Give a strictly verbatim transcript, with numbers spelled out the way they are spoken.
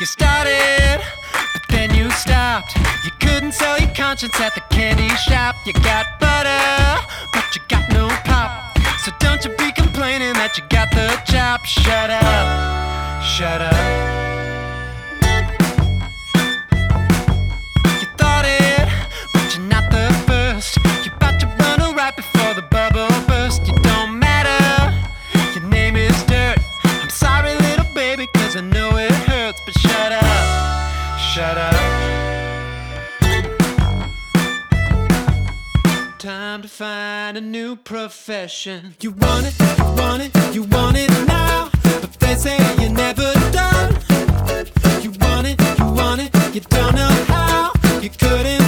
You started, but then you stopped. You couldn't sell your conscience at the candy shop. You got butter, but you got no pop. So don't you be complaining that you got the chop. Shut up, shut up. You thought it, but you're not the first. You're about to run right before the bubble burst. You don't matter, your name is dirt. I'm sorry little baby, cause I know it hurts. But shut up, shut up. Time to find a new profession. You want it, you want it, you want it now. But they say you're never done. You want it, you want it, you don't know how. You couldn't